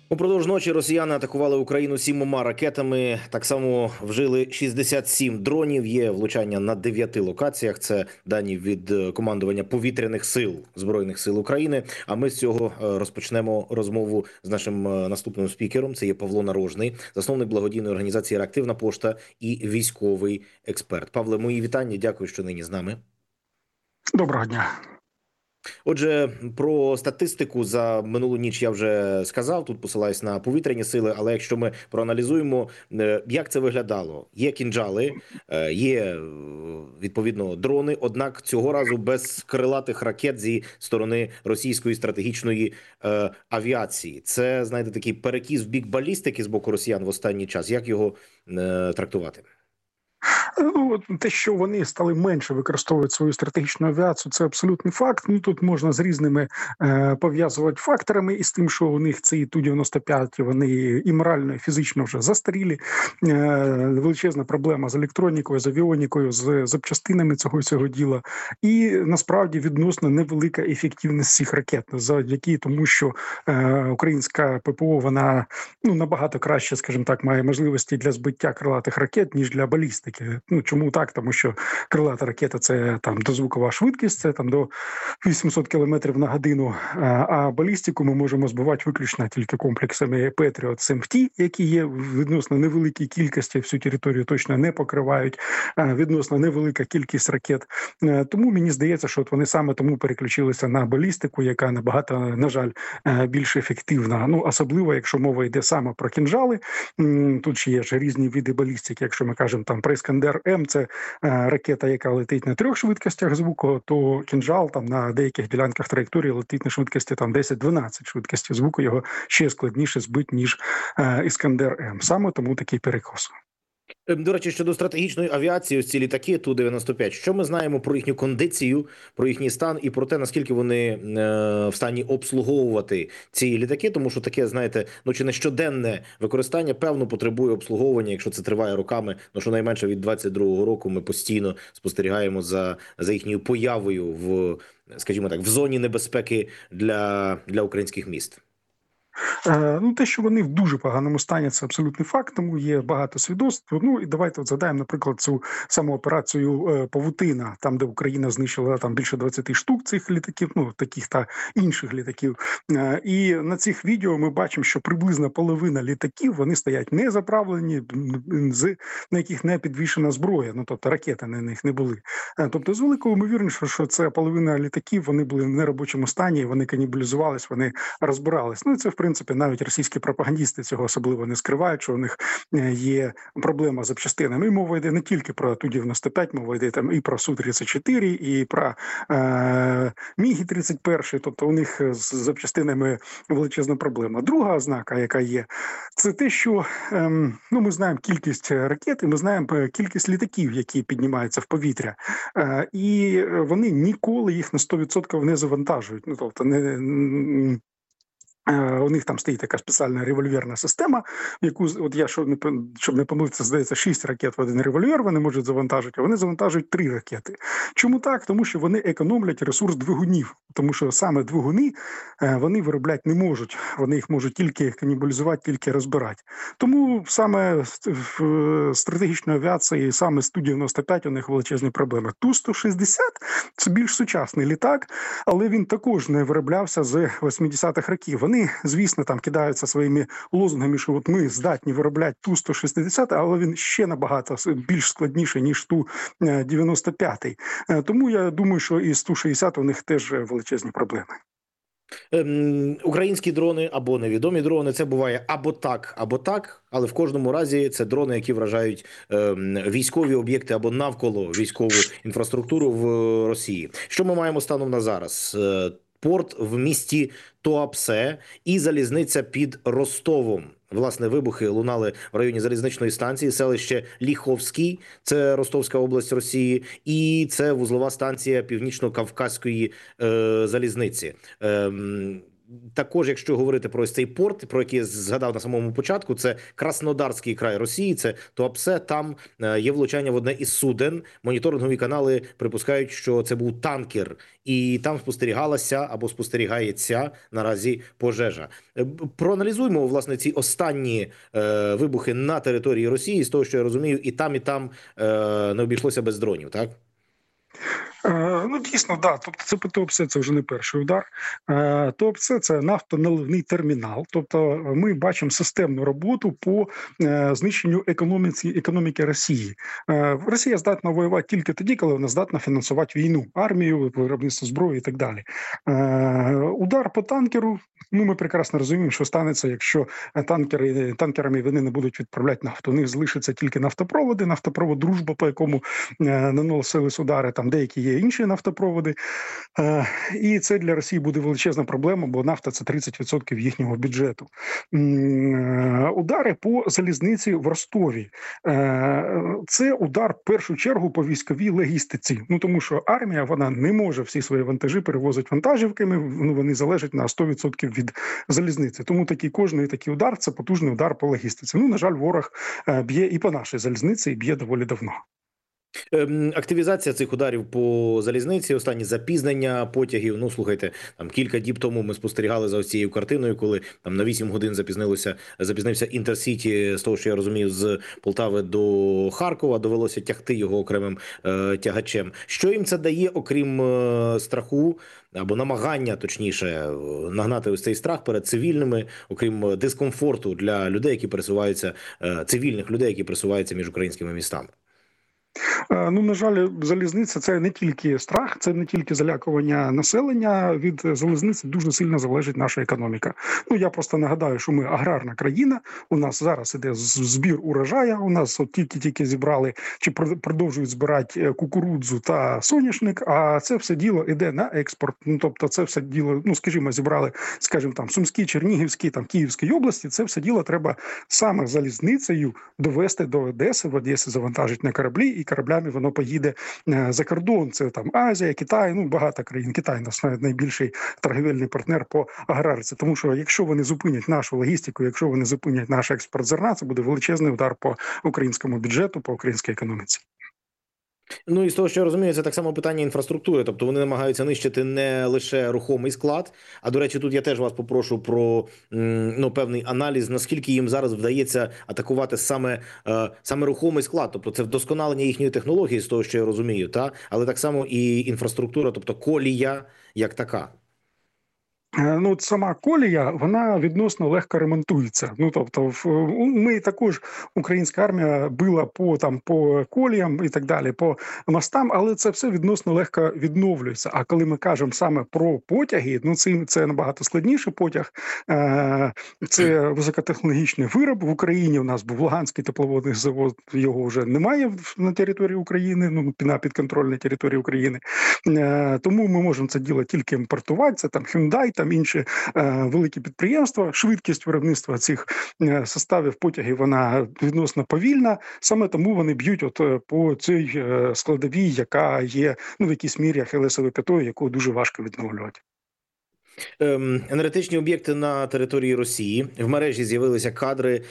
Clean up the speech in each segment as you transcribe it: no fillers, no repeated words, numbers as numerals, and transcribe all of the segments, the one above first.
Упродовж ночі росіяни атакували Україну 7 ракетами. Так само вжили 67 дронів. Є влучання на 9 локаціях. Це дані від командування повітряних сил Збройних сил України. А ми з цього розпочнемо розмову з нашим наступним спікером. Це є Павло Нарожний, засновник благодійної організації «Реактивна пошта» і військовий експерт. Павле, мої вітання. Дякую, що нині з нами. Доброго дня. Отже, про статистику за минулу ніч я вже сказав, тут посилаюсь на повітряні сили, але якщо ми проаналізуємо, як це виглядало. Є кінжали, є, відповідно, дрони, однак цього разу без крилатих ракет зі сторони російської стратегічної авіації. Це, знаєте, такий перекіс в бік балістики з боку росіян в останній час. Як його трактувати? Ну, те, що вони стали менше використовувати свою стратегічну авіацію, це абсолютний факт. Ну, тут можна з різними пов'язувати факторами, і з тим, що у них ці Ту-95, вони і морально, і фізично вже застарілі. Величезна проблема з електронікою, з авіонікою, з запчастинами цього діла. І, насправді, відносно невелика ефективність цих ракет, завдяки тому, що українська ППО, вона набагато краще, скажімо так, має можливості для збиття крилатих ракет, ніж для балістики. Ну, чому так? Тому що крилата ракета – це там дозвукова швидкість, це там до 800 км на годину, а балістику ми можемо збивати виключно тільки комплексами Patriot SMT, які є відносно невеликій кількості, всю територію точно не покривають, відносно невелика кількість ракет. Тому мені здається, що от вони саме тому переключилися на балістику, яка набагато, на жаль, більш ефективна. Ну, особливо, якщо мова йде саме про кінжали. Тут ще є ж різні види балістики, якщо ми кажемо там про Іскандер-М, це ракета, яка летить на 3 швидкостях звуку, то кінжал там на деяких ділянках траєкторії летить на швидкості там 10-12 швидкості звуку, його ще складніше збити, ніж Іскандер-М. Саме тому такий перекос. До речі, щодо стратегічної авіації, ось ці літаки Ту-95, що ми знаємо про їхню кондицію, про їхній стан і про те, наскільки вони в стані обслуговувати ці літаки, тому що таке, знаєте, чи не щоденне використання, певно, потребує обслуговування, якщо це триває роками, щонайменше від 22-го року ми постійно спостерігаємо за їхньою появою в, скажімо так, в зоні небезпеки для українських міст. Те, що вони в дуже поганому стані, це абсолютний факт, тому є багато свідоцтв. Ну і давайте згадаємо, наприклад, цю саму операцію «Павутина», там, де Україна знищила там більше 20 штук цих літаків, таких та інших літаків. І на цих відео ми бачимо, що приблизно половина літаків, вони стоять не заправлені, на яких не підвішена зброя, тобто ракети на них не були. Тобто з великою ймовірністю, що це половина літаків, вони були в неробочому стані, вони канібалізувались, вони розбирались. Ну і це, в принципі, навіть російські пропагандісти цього особливо не скривають, що у них є проблема з запчастинами. І мова йде не тільки про Ту-95, мова йде там і про Су-34, і про Міги-31, тобто у них з запчастинами величезна проблема. Друга ознака, яка є, це те, що ми знаємо кількість ракет, і ми знаємо кількість літаків, які піднімаються в повітря. І вони ніколи їх на 100% не завантажують. Тобто у них там стоїть така спеціальна револьверна система, яку, от я, щоб не помилитися, здається, 6 ракет в один револьвер вони можуть завантажити, а вони завантажують 3 ракети. Чому так? Тому що вони економлять ресурс двигунів, тому що саме двигуни вони виробляти не можуть, вони їх можуть тільки канібалізувати, тільки розбирати. Тому саме в стратегічній авіації, саме з Ту-95 у них величезні проблеми. Ту-160 – це більш сучасний літак, але він також не вироблявся з 80-х років. Вони, звісно, там кидаються своїми лозунгами, що от ми здатні виробляти Ту-160, але він ще набагато більш складніший, ніж Ту-95. Тому я думаю, що і з Ту-60 у них теж величезні проблеми. Українські дрони або невідомі дрони, це буває або так, але в кожному разі це дрони, які вражають військові об'єкти або навколо військову інфраструктуру в Росії. Що ми маємо станом на зараз? Порт в місті Туапсе і залізниця під Ростовом. Власне, вибухи лунали в районі залізничної станції, селище Ліховський, це Ростовська область Росії, і це вузлова станція Північно-Кавказької залізниці. також, якщо говорити про ось цей порт, про який я згадав на самому початку, це Краснодарський край Росії, це Туапсе. Там є влучання в одне із суден. Моніторингові канали припускають, що це був танкер, і там спостерігалася або спостерігається наразі пожежа. Проаналізуємо власне ці останні вибухи на території Росії. З того, що я розумію, і там не обійшлося без дронів, так? Ну, дійсно, да. Тобто це по Туапсе це вже не перший удар. Туапсе – це нафтоналивний термінал. Тобто ми бачимо системну роботу по знищенню економіки Росії. Росія здатна воювати тільки тоді, коли вона здатна фінансувати війну, армію, виробництво зброї і так далі. Удар по танкеру, ну ми прекрасно розуміємо, що станеться, якщо танкерами вони не будуть відправляти нафту. У них залишаться тільки нафтопроводи, нафтопровод «Дружба», по якому наносились удари, там деякі є інші нафтопроводи. І це для Росії буде величезна проблема, бо нафта – це 30% їхнього бюджету. Удари по залізниці в Ростові. Це удар в першу чергу по військовій логістиці. Ну, тому що армія, вона не може всі свої вантажі перевозити вантажівками, вони залежать на 100% від залізниці. Тому кожний такий удар – це потужний удар по логістиці. Ну, на жаль, ворог б'є і по нашій залізниці, і б'є доволі давно. Активізація цих ударів по залізниці, останні запізнення потягів. Ну, слухайте, там кілька діб тому ми спостерігали за ось цією картиною, коли там на 8 годин запізнився Інтерсіті, з того, що я розумію, з Полтави до Харкова, довелося тягти його окремим тягачем. Що їм це дає, окрім страху, або намагання, точніше, нагнати ось цей страх перед цивільними, окрім дискомфорту для людей, які пересуваються, цивільних людей, які пересуваються між українськими містами? Ну, на жаль, залізниця – це не тільки страх, це не тільки залякування населення. Від залізниці дуже сильно залежить наша економіка. Ну, я просто нагадаю, що ми аграрна країна, у нас зараз іде збір урожаю, у нас от тільки зібрали, чи продовжують збирати кукурудзу та соняшник, а це все діло іде на експорт. Ну, тобто це все діло, ну, скажімо, зібрали, там, Сумській, Чернігівській, там, Київській області, це все діло треба саме залізницею довести до Одеси, в Одесі завантажить на кораблі, і кораблями воно поїде за кордон. Це там Азія, Китай, ну багато країн. Китай наш найбільший торгівельний партнер по аграрці. Тому що якщо вони зупинять нашу логістику, якщо вони зупинять наш експорт зерна, це буде величезний удар по українському бюджету, по українській економіці. Ну і з того, що я розумію, це так само питання інфраструктури. Тобто вони намагаються нищити не лише рухомий склад. А, до речі, тут я теж вас попрошу про певний аналіз, наскільки їм зараз вдається атакувати саме рухомий склад. Тобто це вдосконалення їхньої технології, з того, що я розумію, але так само і інфраструктура, тобто колія як така. Ну, от сама колія, вона відносно легко ремонтується. Ну, тобто, ми також, українська армія била по коліям і так далі, по мостам, але це все відносно легко відновлюється. А коли ми кажемо саме про потяги, ну, це набагато складніше потяг. Це високотехнологічний вироб. В Україні у нас був Луганський тепловодний завод, його вже немає на території України, ну, на підконтрольній території України. Тому ми можемо це діло тільки імпортувати, це там Hyundai, там інші великі підприємства. Швидкість виробництва цих составів потягів, вона відносно повільна. Саме тому вони б'ють по цій складовій, яка є, ну, в якійсь мірі ахілесовою п'ятою, яку дуже важко відновлювати. Енергетичні об'єкти на території Росії. В мережі з'явилися кадри.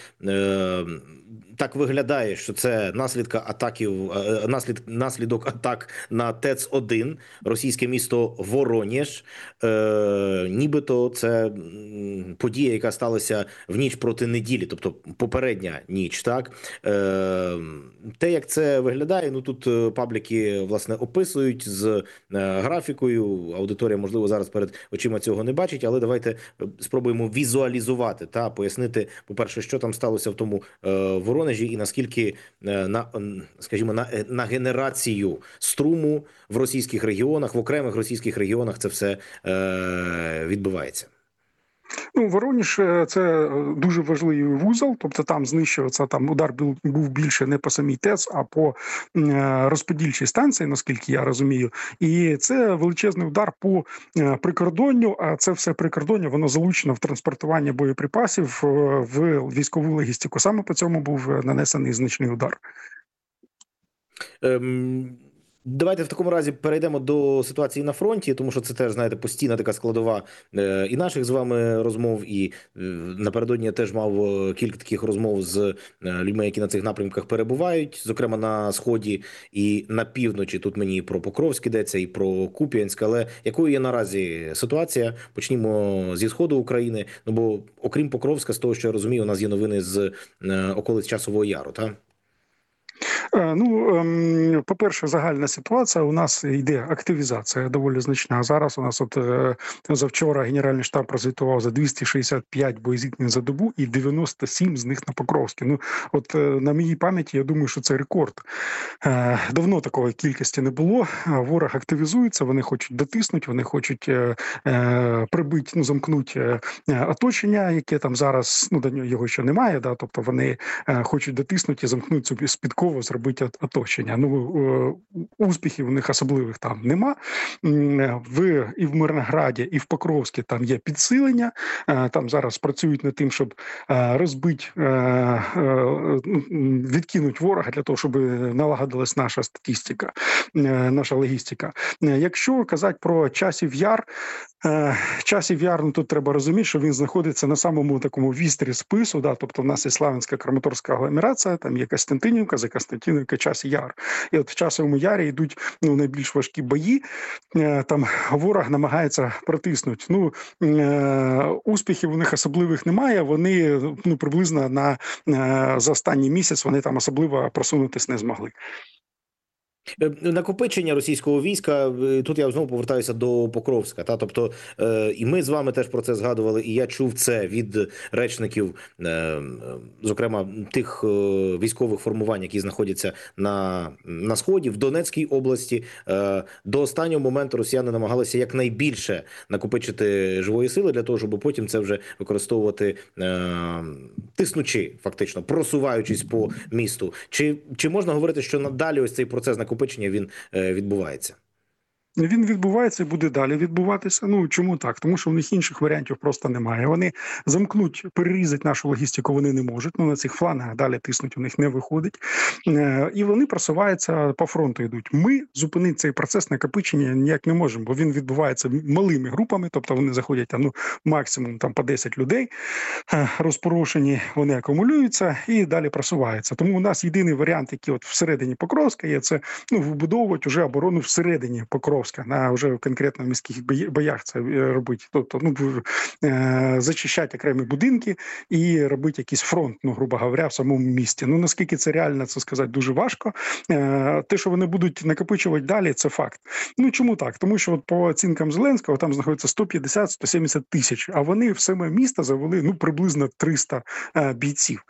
Так виглядає, що це наслідок атак на ТЕЦ-1, російське місто Воронеж. Нібито це подія, яка сталася в ніч проти неділі, тобто попередня ніч. Так? Те, як це виглядає, ну тут пабліки, власне, описують з графікою. Аудиторія, можливо, зараз перед очима цього не бачить, але давайте спробуємо візуалізувати та пояснити, по-перше, що там сталося в тому Воронежі і наскільки на генерацію струму в російських регіонах, в окремих російських регіонах це все відбувається. Ну, Воронеж – це дуже важливий вузол, тобто там знищувався, там удар був більше не по самій ТЕЦ, а по розподільчій станції, наскільки я розумію. І це величезний удар по прикордонню, а це все прикордоння, воно залучено в транспортування боєприпасів в військову логістику. Саме по цьому був нанесений значний удар. Давайте в такому разі перейдемо до ситуації на фронті, тому що це теж, знаєте, постійна така складова і наших з вами розмов, і напередодні я теж мав кілька таких розмов з людьми, які на цих напрямках перебувають, зокрема на сході і на півночі. Тут мені і про Покровськ йдеться, і про Куп'янськ. Але якою є наразі ситуація? Почнімо зі сходу України. Ну бо окрім Покровська, з того, що я розумію, у нас є новини з околиць Часового Яру, так? Ну, по-перше, загальна ситуація. У нас йде активізація доволі значна. Зараз у нас завчора Генеральний штаб прозвітував за 265 боєзіткнень за добу і 97 з них на Покровській. Ну, на моїй пам'яті, я думаю, що це рекорд. Давно такої кількості не було. Ворог активізується, вони хочуть дотиснути, вони хочуть прибити, замкнути оточення, яке там зараз, до нього його ще немає, да, тобто вони хочуть дотиснути і замкнути собі спідково, зробити оточення. Успіхів у них особливих там нема. І в Мирнограді, і в Покровській там є підсилення. Там зараз працюють над тим, щоб розбити, відкинути ворога для того, щоб налагодилась наша статистика, наша логістика. Якщо казати про Часів Яр, тут треба розуміти, що він знаходиться на самому такому вістрі спису, да, тобто в нас є Славянська Краматорська агломерація, там є Костянтинівка, за Костянтинівка, Часів Яр. І в Часовому Ярі йдуть найбільш важкі бої, там ворог намагається протиснути. Успіхів у них особливих немає, вони приблизно за останній місяць вони там особливо просунутись не змогли. Накопичення російського війська, тут я знову повертаюся до Покровська. Тобто, і ми з вами теж про це згадували, і я чув це від речників, зокрема, тих військових формувань, які знаходяться на Сході, в Донецькій області. До останнього моменту росіяни намагалися якнайбільше накопичити живої сили для того, щоб потім це вже використовувати, тиснучи, фактично, просуваючись по місту. Чи можна говорити, що надалі ось цей процес накопичення він відбувається? Він відбувається і буде далі відбуватися. Чому так? Тому що в них інших варіантів просто немає. Вони замкнуть, перерізати нашу логістику вони не можуть. На цих флангах далі тиснуть у них не виходить. І вони просуваються по фронту йдуть. Ми зупинити цей процес накопичення ніяк не можемо, бо він відбувається малими групами, тобто вони заходять там, максимум там по 10 людей розпорошені, вони акумулюються і далі просуваються. Тому у нас єдиний варіант, який всередині Покровська є, це вибудовувати вже оборону всередині Покровська. Вже конкретно в міських боях це робити. Тобто, зачищати окремі будинки і робити якийсь фронт, грубо говоря, в самому місті. Наскільки це реально, це сказати дуже важко. Те, що вони будуть накопичувати далі, це факт. Чому так? Тому що по оцінкам Зеленського там знаходиться 150-170 тисяч, а вони в саме місто завели приблизно 300 бійців.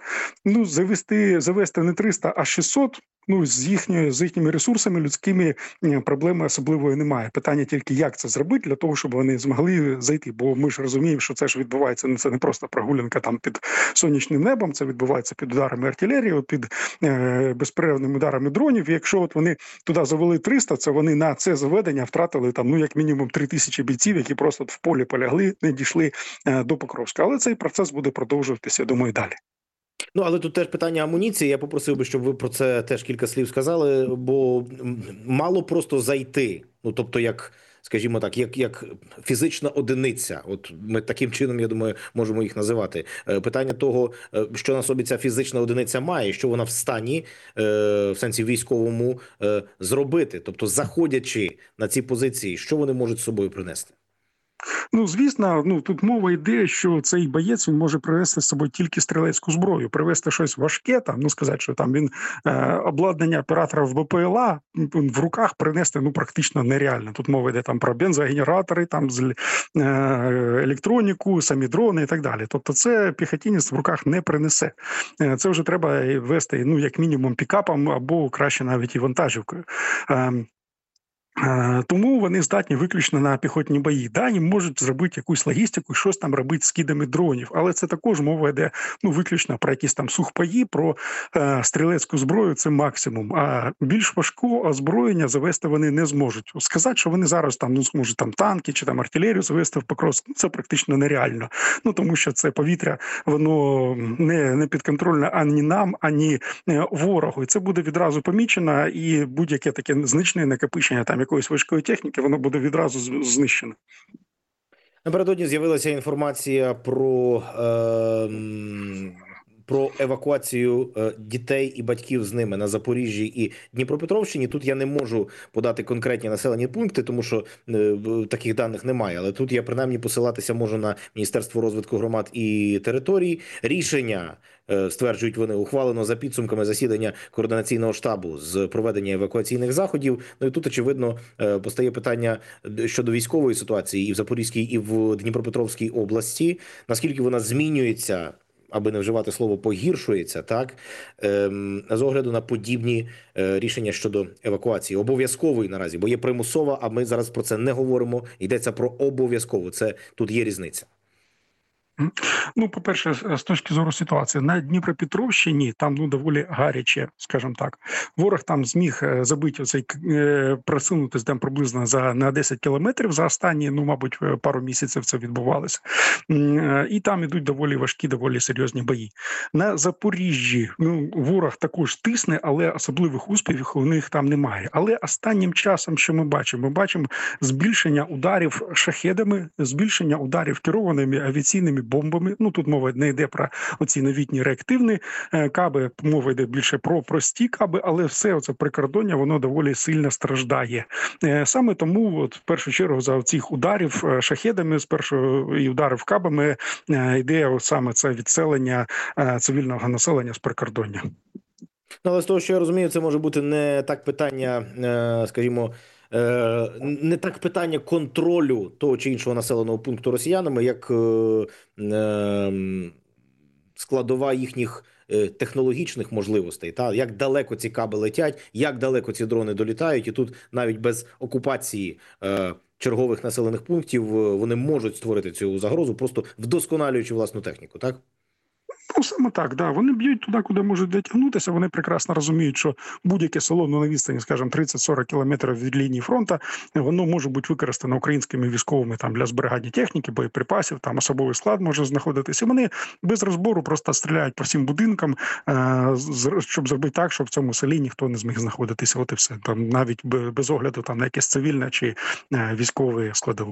Завести не 300, а 600, з їхніми ресурсами людськими проблеми особливої немає. Питання тільки, як це зробити для того, щоб вони змогли зайти. Бо ми ж розуміємо, що це ж відбувається, це не просто прогулянка там під сонячним небом, це відбувається під ударами артилерії, під безперервними ударами дронів. І якщо вони туди завели 300, це вони на це заведення втратили там, як мінімум 3000 бійців, які просто в полі полягли, не дійшли до Покровська. Але цей процес буде продовжуватися, я думаю, далі. Але тут теж питання амуніції. Я попросив би, щоб ви про це теж кілька слів сказали, бо мало просто зайти. Тобто, скажімо так, як фізична одиниця. Ми таким чином, я думаю, можемо їх називати. Питання того, що на собі ця фізична одиниця має, що вона в стані, в сенсі військовому, зробити. Тобто, заходячи на ці позиції, що вони можуть з собою принести? Звісно, тут мова йде, що цей боєць він може привезти з собою тільки стрілецьку зброю, привезти щось важке, сказати, що там він обладнання операторів БПЛА в руках принести практично нереально. Тут мова йде там про бензогенератори, там електроніку, самі дрони і так далі. Тобто це піхотінець в руках не принесе. Це вже треба вести, як мінімум, пікапом або краще навіть і вантажівкою. Тому вони здатні виключно на піхотні бої. Да, їм можуть зробити якусь логістику, щось там робити з кидами дронів, але це також мова йде виключно про якісь там сухпаї, про стрілецьку зброю. Це максимум. А більш важку озброєння завести вони не зможуть. Сказати, що вони зараз там зможуть там танки чи там артилерію завести в Покровськ, це практично нереально. Тому що це повітря, воно не підконтрольне ані нам, ані ворогу. І це буде відразу помічено, і будь-яке таке значне накопичення там якоїсь важкої техніки, воно буде відразу знищено. Напередодні з'явилася інформація про евакуацію дітей і батьків з ними на Запоріжжі і Дніпропетровщині. Тут я не можу подати конкретні населені пункти, тому що таких даних немає. Але тут я принаймні посилатися можу на Міністерство розвитку громад і територій. Рішення, стверджують вони, ухвалено за підсумками засідання координаційного штабу з проведення евакуаційних заходів. І тут, очевидно, постає питання щодо військової ситуації і в Запорізькій, і в Дніпропетровській області. Наскільки вона змінюється, аби не вживати слово погіршується, так, з огляду на подібні рішення щодо евакуації. Обов'язкової наразі, бо є примусова, а ми зараз про це не говоримо. Йдеться про обов'язкову. Це тут є різниця. По-перше, з точки зору ситуації, на Дніпропетровщині там доволі гаряче, скажімо так. Ворог там зміг забити оцей, просунутися там приблизно на 10 кілометрів за останні, мабуть, пару місяців це відбувалося. І там ідуть доволі важкі, доволі серйозні бої. На Запоріжжі ворог також тисне, але особливих успіхів у них там немає. Але останнім часом, що ми бачимо? Ми бачимо збільшення ударів шахедами, збільшення ударів керованими авіаційними бомбами. Тут мова не йде про оці новітні реактивні каби, мова йде більше про прості каби, але все це прикордоння, воно доволі сильно страждає. Саме тому, в першу чергу, за цих ударів шахедами, і ударів кабами, йде саме це відселення цивільного населення з прикордоння. Але з того, що я розумію, це може бути не так питання, скажімо, не так питання контролю того чи іншого населеного пункту росіянами, як складова їхніх технологічних можливостей, як далеко ці каби летять, як далеко ці дрони долітають, і тут навіть без окупації чергових населених пунктів вони можуть створити цю загрозу, просто вдосконалюючи власну техніку, так? Саме так, да. Вони б'ють туди, куди можуть дотягнутися. Вони прекрасно розуміють, що будь-яке село на відстані, скажімо, 30-40 кілометрів від лінії фронту, воно може бути використано українськими військовими там для зберігання техніки, боєприпасів, там особовий склад може знаходитися. Вони без розбору просто стріляють по всім будинкам, щоб зробити так, щоб в цьому селі ніхто не зміг знаходитися. От і все. Там навіть без огляду там на якесь цивільне чи військове складову.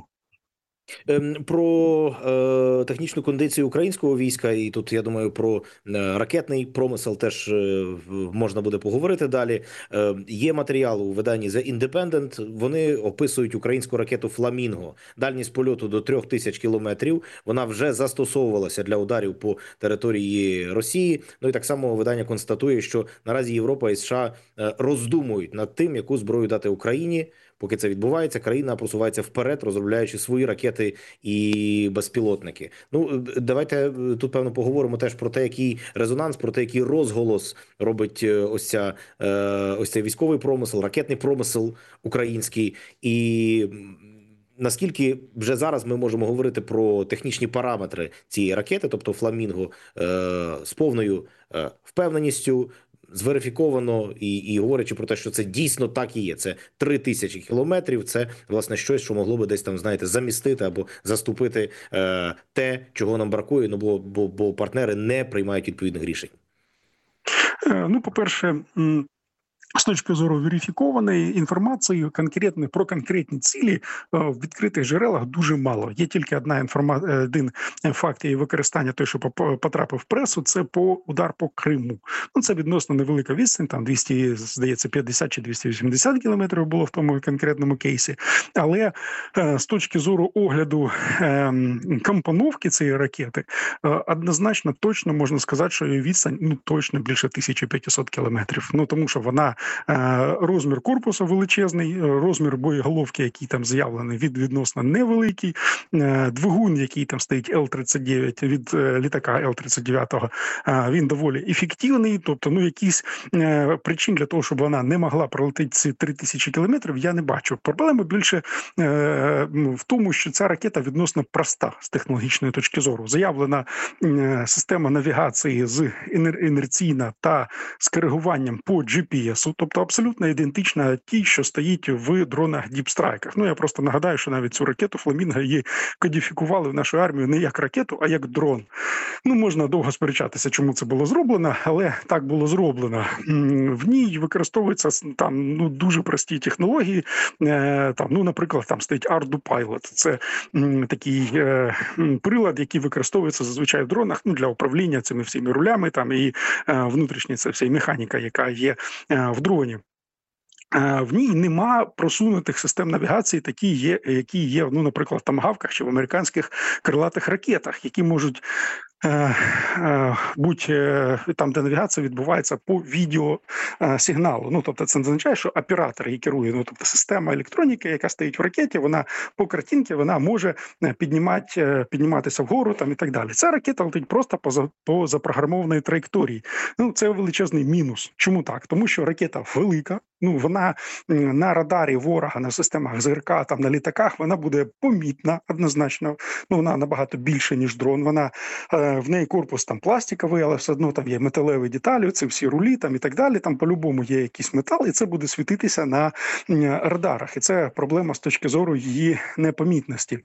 Про технічну кондицію українського війська, і тут, я думаю, про ракетний промисел теж можна буде поговорити далі. Є матеріал у виданні The Independent, вони описують українську ракету «Фламінго». Дальність польоту до 3000 кілометрів, вона вже застосовувалася для ударів по території Росії. І так само видання констатує, що наразі Європа і США роздумують над тим, яку зброю дати Україні. Поки це відбувається, країна просувається вперед, розробляючи свої ракети і безпілотники. Давайте тут, певно, поговоримо теж про те, який резонанс, про те, який розголос робить ось цей військовий промисел, ракетний промисел український. І наскільки вже зараз ми можемо говорити про технічні параметри цієї ракети, тобто «Фламінго», з повною впевненістю, зверифіковано і говорячи про те, що це дійсно так і є. Це 3000 кілометрів, це, власне, щось, що могло би десь там, замістити або заступити те, чого нам бракує, бо партнери не приймають відповідних рішень. По-перше, з точки зору верифікованої інформації про конкретні цілі в відкритих джерелах дуже мало. Є тільки один факт її використання, той, що потрапив в пресу, це удар по Криму. Це відносно невелика відстань, там 250 чи 280 кілометрів було в тому конкретному кейсі. Але з точки зору огляду компоновки цієї ракети, однозначно точно можна сказати, що її відстань точно більше 1500 кілометрів. Тому що вона розмір корпусу величезний, розмір боєголовки, який там заявлений, відносно невеликий, двигун, який там стоїть Л-39 від літака Л-39, він доволі ефективний, тобто, ну, якісь причин для того, щоб вона не могла пролетіти ці 3000 кілометрів, я не бачу. Проблема більше в тому, що ця ракета відносно проста з технологічної точки зору. Заявлена система навігації з інерційна та з коригуванням по GPS, тобто абсолютно ідентична тій, що стоїть в дронах Deep Strike. Ну, я просто нагадаю, що навіть цю ракету «Фламінго» її кодифікували в нашу армію не як ракету, а як дрон. Ну, можна довго сперечатися, чому це було зроблено, але так було зроблено. В ній використовуються там, ну, дуже прості технології. Там, ну, наприклад, там стоїть ArduPilot. Це такий прилад, який використовується зазвичай в дронах, ну, для управління цими всіми рулями там, і внутрішня це вся механіка, яка є в дроні. В ній нема просунутих систем навігації, які є, ну, наприклад, в томагавках чи в американських крилатих ракетах, які можуть там, де навігація відбувається по відеосигналу. Ну, тобто це не означає, що оператор її керує, ну, тобто система електроніки, яка стоїть в ракеті, вона по картинці, вона може підніматися вгору там, і так далі. Ця ракета летить просто по запрограмованій траєкторії. Ну, це величезний мінус. Чому так? Тому що ракета велика, ну, вона на радарі ворога, на системах ЗРК, там, на літаках, вона буде помітна однозначно. Ну, вона набагато більше, ніж дрон. Вона в неї корпус там пластиковий, але все одно там є металеві деталі, це всі рулі там і так далі. Там по-любому є якийсь метал, і це буде світитися на радарах. І це проблема з точки зору її непомітності.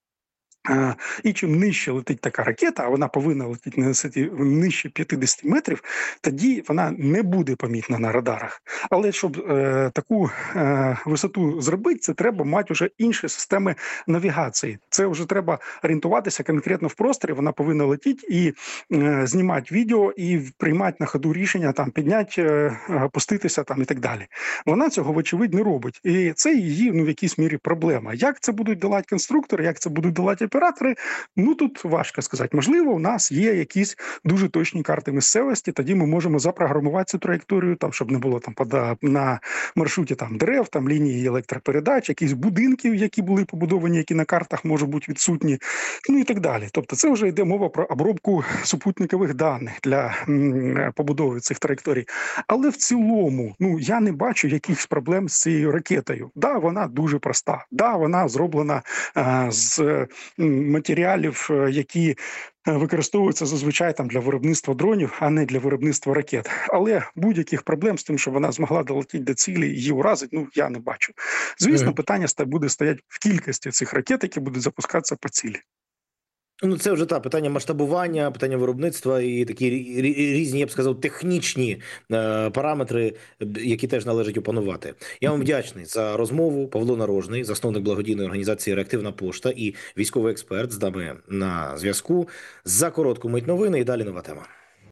І чим нижче летить така ракета, а вона повинна летіти на висоті нижче 50 метрів, тоді вона не буде помітна на радарах. Але щоб таку висоту зробити, це треба мати вже інші системи навігації. Це вже треба орієнтуватися конкретно в просторі, вона повинна летіти і знімати відео, і приймати на ходу рішення, там, підняти, опуститися там, і так далі. Вона цього, вочевидь, не робить. І це її, ну, в якійсь мірі проблема. Як це будуть долати конструктори, як це будуть долати оператори, ну, тут важко сказати. Можливо, у нас є якісь дуже точні карти місцевості, тоді ми можемо запрограмувати цю траєкторію, там, щоб не було там на маршруті там дерев, там лінії електропередач, якісь будинків, які були побудовані, які на картах можуть бути відсутні, ну і так далі. Тобто це вже йде мова про обробку супутникових даних для побудови цих траєкторій. Але в цілому, ну, я не бачу якихось проблем з цією ракетою. Да, вона дуже проста. Да, вона зроблена з матеріалів, які використовуються зазвичай там для виробництва дронів, а не для виробництва ракет. Але будь-яких проблем з тим, що вона змогла долетіти до цілі і її уразить, ну, я не бачу. Звісно, питання буде стояти в кількості цих ракет, які будуть запускатися по цілі. Ну, це вже питання масштабування, питання виробництва і такі різні, я б сказав, технічні параметри, які теж належить опанувати. Я вам вдячний за розмову. Павло Нарожний, засновник благодійної організації «Реактивна пошта» і військовий експерт з нами на зв'язку. За коротку мить новини і далі нова тема.